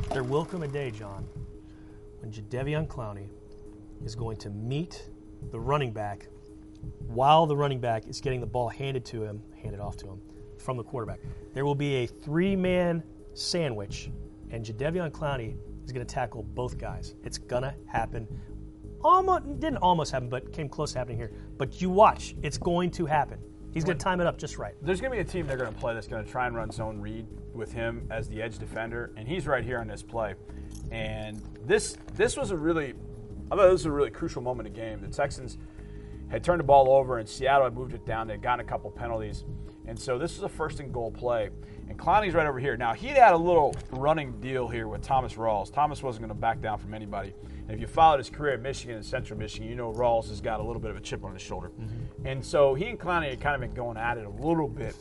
There will come a day, John, when Jadeveon Clowney is going to meet the running back while the running back is getting the ball handed off to him from the quarterback. There will be a three-man sandwich, and Jadeveon Clowney is going to tackle both guys. It's going to happen. Didn't almost happen, but came close to happening here. But you watch. It's going to happen. He's going to time it up just right. There's going to be a team they're going to play that's going to try and run zone read with him as the edge defender, and he's right here on this play. And this was a really crucial moment in the game. The Texans had turned the ball over, and Seattle had moved it down. They'd gotten a couple penalties. And so this was a first-and-goal play. And Clowney's right over here. Now, he had a little running deal here with Thomas Rawls. Thomas wasn't going to back down from anybody. And if you followed his career at Michigan and Central Michigan, you know Rawls has got a little bit of a chip on his shoulder. Mm-hmm. And so he and Clowney had kind of been going at it a little bit.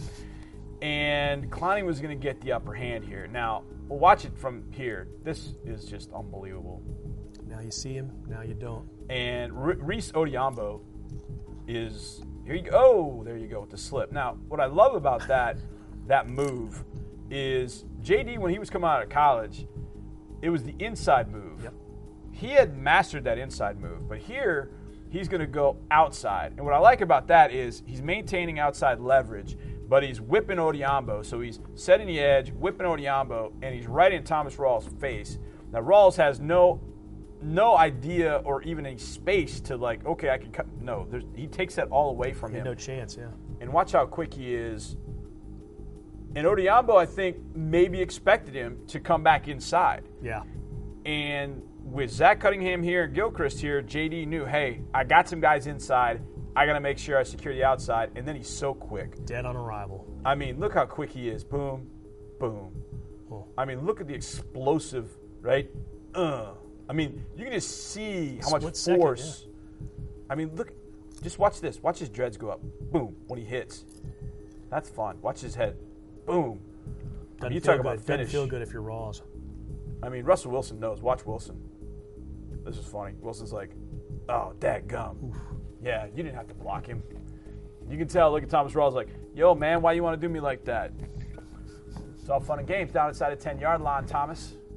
And Clowney was going to get the upper hand here. Now, we'll watch it from here. This is just unbelievable. Now you see him, now you don't. And Reese Odiambo is – here you go. Oh, there you go with the slip. Now, what I love about that move is JD, when he was coming out of college, it was the inside move. Yep. He had mastered that inside move. But here, he's going to go outside. And what I like about that is he's maintaining outside leverage, but he's whipping Odiambo. So he's setting the edge, whipping Odiambo, and he's right in Thomas Rawls' face. Now, Rawls has no idea or even any space to like, okay, I can cut. No, he takes that all away from him. No chance, yeah. And watch how quick he is. And Odiambo, I think, maybe expected him to come back inside. Yeah. And with Zach Cunningham here and Gilchrist here, JD knew, hey, I got some guys inside. I got to make sure I secure the outside. And then he's so quick. Dead on arrival. I mean, look how quick he is. Boom, boom. Oh. I mean, look at the explosive, right? I mean, you can just see how much force. Yeah. I mean, look, just watch this. Watch his dreads go up. Boom, when he hits. That's fun. Watch his head. Boom. You talk about finish. Doesn't feel good if you're Rawls. I mean, Russell Wilson knows. Watch Wilson. This is funny. Wilson's like, oh, dadgum. Yeah, you didn't have to block him. You can tell. Look at Thomas Rawls like, yo, man, why you want to do me like that? It's all fun and games down inside the 10-yard line, Thomas.